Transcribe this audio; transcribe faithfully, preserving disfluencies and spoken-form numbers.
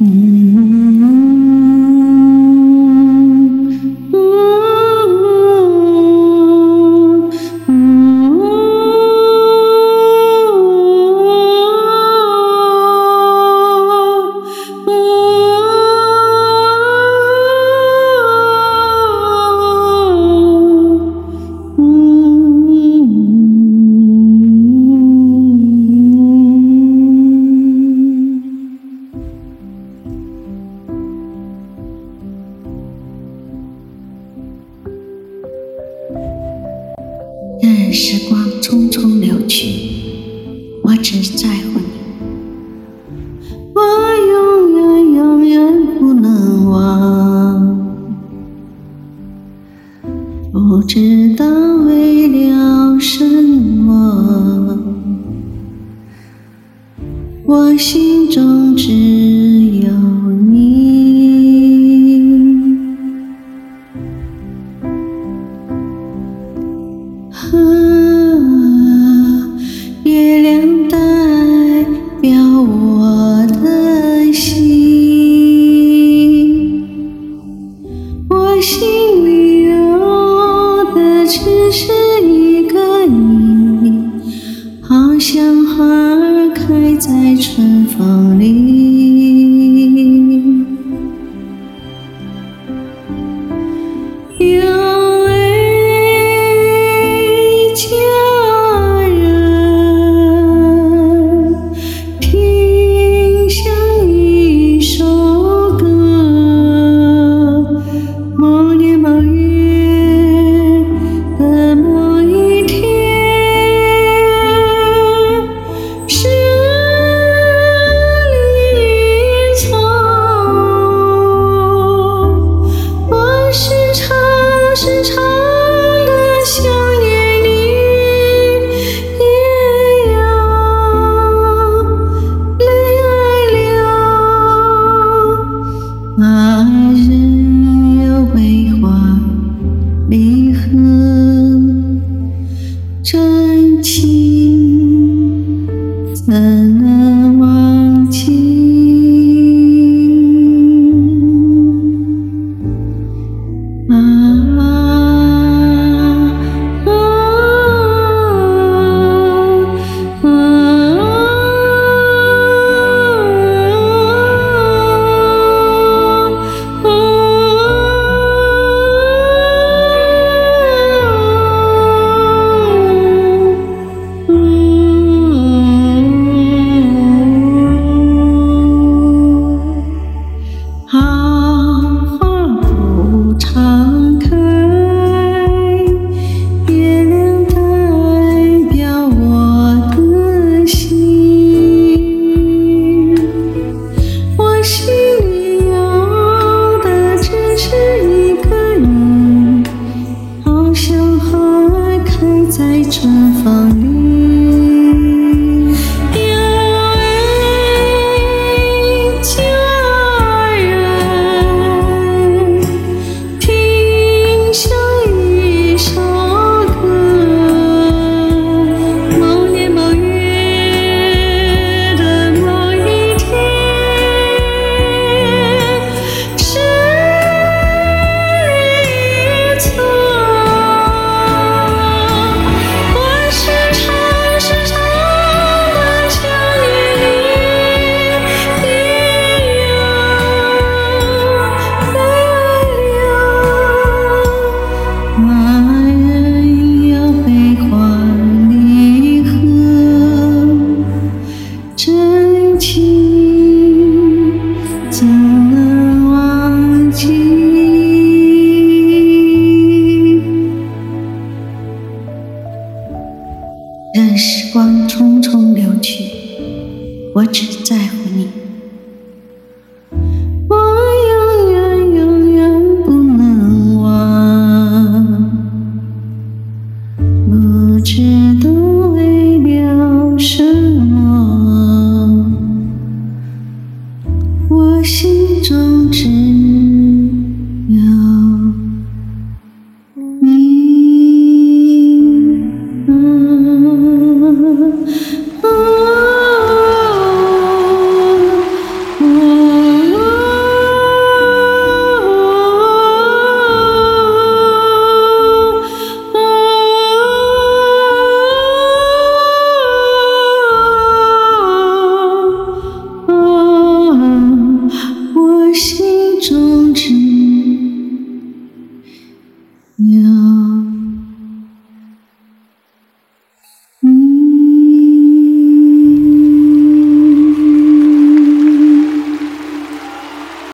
任时光匆匆流去，我只在乎你。我永远永远不能忘，不知道为了什么，我心中只有你。啊，月亮代表我的心，我心里有的只是一个你，好像花儿开在春风里。爱人有悲欢离合，真情怎能忘记？啊啊啊在春风里，有位家人听像一首歌，某年某月的某一天，是一错。真情怎能忘记？任时光匆匆流去，我只在乎你。我永远永远不能忘，不知道